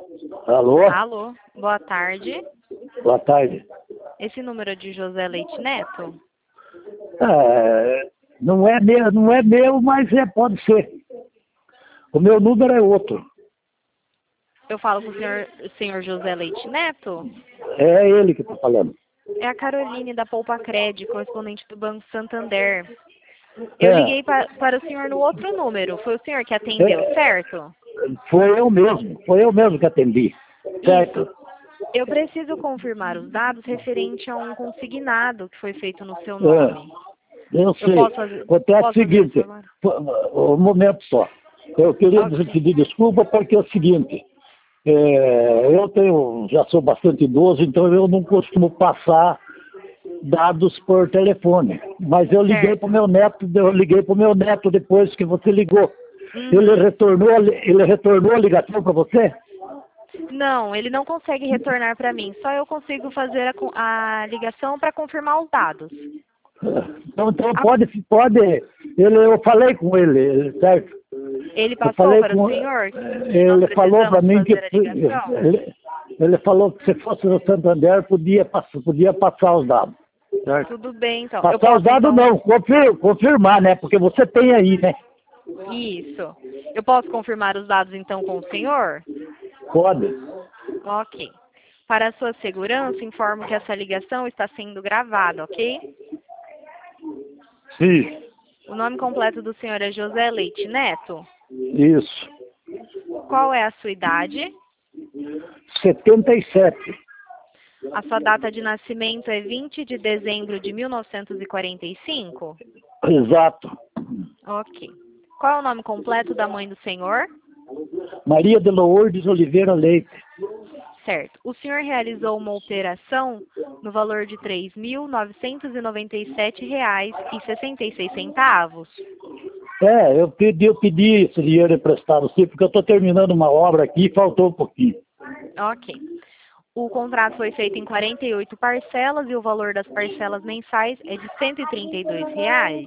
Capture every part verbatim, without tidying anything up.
Alô? Alô, boa tarde. Boa tarde. Esse número é de José Leite Neto? É, não é meu, não é meu, mas é, pode ser. O meu número é outro. Eu falo com o senhor, o senhor José Leite Neto? É ele que está falando. É a Caroline da Poupa Cred, correspondente do Banco Santander. Eu É, liguei pa, para o senhor no outro número. Foi o senhor que atendeu, é, certo? foi eu mesmo, foi eu mesmo que atendi. Isso. Certo? Eu preciso confirmar os dados referente a um consignado que foi feito no seu É, nome. eu Eu sei. posso fazer, Acontece o posso fazer isso seguinte, agora? um momento só. Eu queria Ok. pedir desculpa porque é o seguinte, é, eu tenho, já sou bastante idoso, então eu não costumo passar dados por telefone. Mas eu liguei para o Certo. meu neto, eu liguei para o meu neto depois que você ligou. Ele Uhum. retornou, a li- ele retornou a ligação para você? Não, ele não consegue retornar para mim. Só eu consigo fazer a, co- a ligação para confirmar os dados. Então, então A- pode, pode. Ele, eu falei com ele, certo? ele Eu passou falei para o com senhor que nós ele falou para precisamos mim que fazer a ligação? ele, ele falou que se fosse no Santander podia, pass- podia passar os dados. Certo? Tudo bem, então. Eu Passar os posso, dados então, não, confir, confirmar, né? Porque você tem aí, né? isso. Eu posso confirmar os dados, então, com o senhor? Pode. Ok. Para a sua segurança, informo que essa ligação está sendo gravada, ok? Sim, O nome completo do senhor é José Leite Neto. isso. Qual é a sua idade? setenta e sete. A sua data de nascimento é vinte de dezembro de mil novecentos e quarenta e cinco? Exato. Ok. Qual é o nome completo da mãe do senhor? Maria de Lourdes Oliveira Leite. Certo. O senhor realizou uma operação no valor de três mil novecentos e noventa e sete reais e sessenta e seis centavos. É, eu pedi, eu pedi esse dinheiro emprestado sim, porque eu estou terminando uma obra aqui e faltou um pouquinho. Ok. O contrato foi feito em quarenta e oito parcelas e o valor das parcelas mensais é de cento e trinta e dois reais.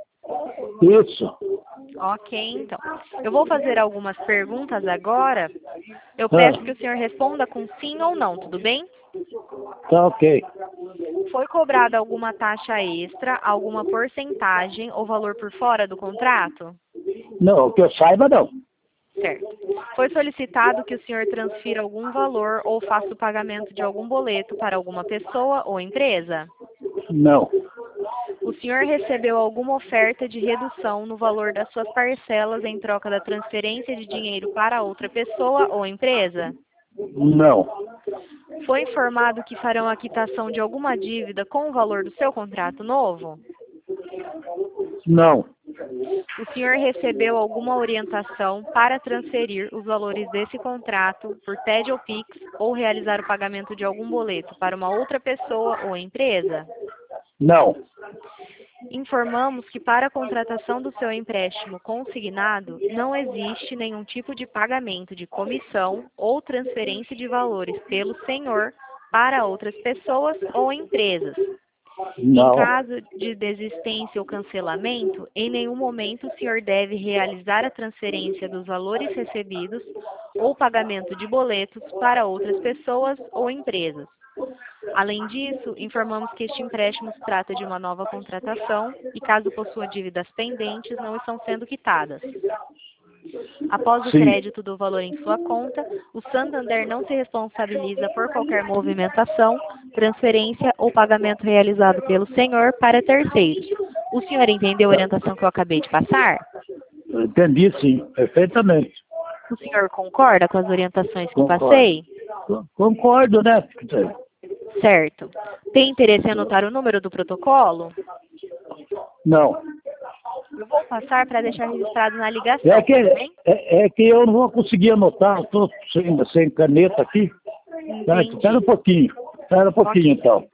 Isso. Ok, então. Eu vou fazer algumas perguntas agora. Eu peço que Ah, o senhor responda com sim ou não, tudo bem? tá ok. Foi cobrada alguma taxa extra, alguma porcentagem ou valor por fora do contrato? Não, que eu saiba não. Certo. Foi solicitado que o senhor transfira algum valor ou faça o pagamento de algum boleto para alguma pessoa ou empresa? Não. O senhor recebeu alguma oferta de redução no valor das suas parcelas em troca da transferência de dinheiro para outra pessoa ou empresa? Não. Foi informado que farão a quitação de alguma dívida com o valor do seu contrato novo? Não. O senhor recebeu alguma orientação para transferir os valores desse contrato por T E D ou Pix ou realizar o pagamento de algum boleto para uma outra pessoa ou empresa? Não. Informamos que para a contratação do seu empréstimo consignado não existe nenhum tipo de pagamento de comissão ou transferência de valores pelo senhor para outras pessoas ou empresas. Em Não. caso de desistência ou cancelamento, em nenhum momento o senhor deve realizar a transferência dos valores recebidos ou pagamento de boletos para outras pessoas ou empresas. Além disso, informamos que este empréstimo se trata de uma nova contratação e, caso possua dívidas pendentes, não estão sendo quitadas. Após o Sim. crédito do valor em sua conta, o Santander não se responsabiliza por qualquer movimentação, transferência ou pagamento realizado pelo senhor para terceiros. O senhor entendeu a orientação que eu acabei de passar? Entendi sim, perfeitamente. O senhor concorda com as orientações que Concordo. passei? Concordo, né? Certo. Tem interesse em anotar o número do protocolo? Não. Eu vou passar para deixar registrado na É ligação, que, tudo bem? é, é que eu não vou conseguir anotar, estou sem, sem caneta aqui. Tá, espera um Entendi. pouquinho. Espera um pouquinho, Ok. então.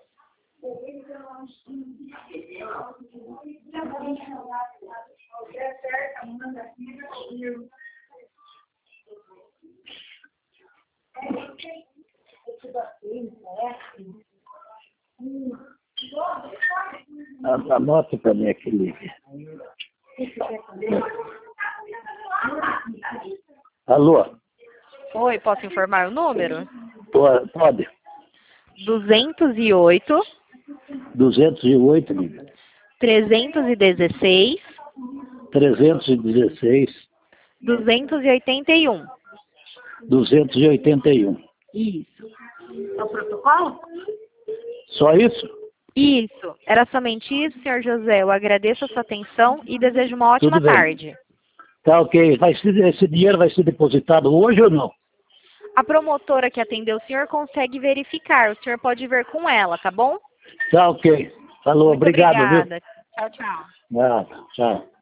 Ah, anota para mim aqui, Lívia. Alô? Oi, posso informar o número? Po- Pode. duzentos e oito, duzentos e oito, amiga. trezentos e dezesseis, trezentos e dezesseis, duzentos e oitenta e um. duzentos e oitenta e um. Isso. É o protocolo? Só isso? Isso. Era somente isso, senhor José. Eu agradeço a sua atenção e desejo uma ótima Tudo bem. tarde. Tá ok. Vai ser, esse dinheiro vai ser depositado hoje ou não? A promotora que atendeu o senhor consegue verificar. O senhor pode ver com ela, tá bom? Tá ok. Falou, Muito obrigado, obrigada. Tchau, tchau. viu? Ah, tchau.